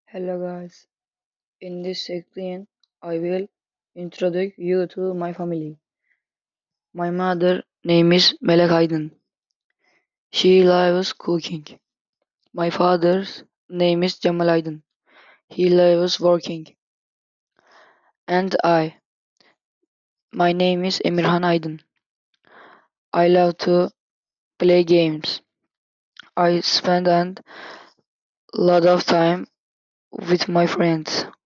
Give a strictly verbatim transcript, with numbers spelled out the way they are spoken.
Hello guys, in this section I will introduce you to my family. My mother name is Melek Aydın. She loves cooking. My father's name is Cemal Aydın. He loves working. And I, my name is Emirhan Aydın. I love to play games. I spend a lot of time with my friends.